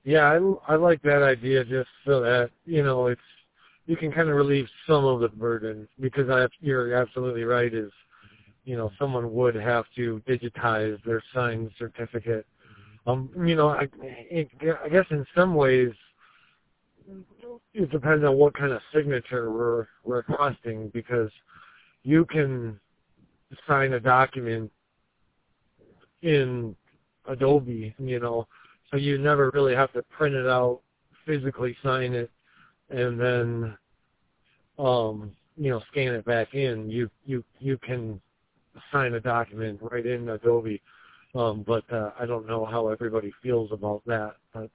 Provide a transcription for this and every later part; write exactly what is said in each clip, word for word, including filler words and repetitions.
Yeah, I, I like that idea just so that, you know, it's, you can kind of relieve some of the burden because I, you're absolutely right is, you know, someone would have to digitize their signed certificate. Um, you know, I, it, I guess in some ways it depends on what kind of signature we're requesting because you can sign a document in Adobe, you know, so you never really have to print it out, physically sign it, and then, um, you know, scan it back in. You you you can sign a document right in Adobe, um, but uh, I don't know how everybody feels about that. But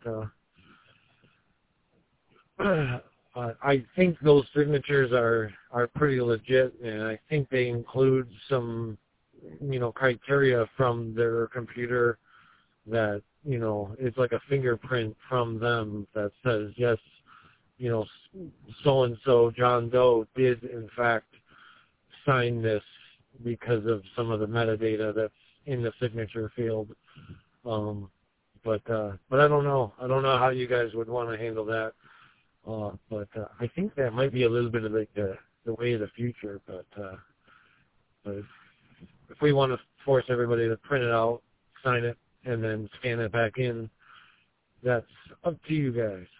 uh, I think those signatures are are pretty legit, and I think they include some, you know, criteria from their computer that, you know, it's like a fingerprint from them that says, yes, you know, so-and-so, John Doe, did in fact sign this because of some of the metadata that's in the signature field. Um, but uh, but I don't know. I don't know how you guys would want to handle that. Uh, but uh, I think that might be a little bit of like the, the way of the future. But, uh, but if, if we want to force everybody to print it out, sign it, and then scan it back in, that's up to you guys.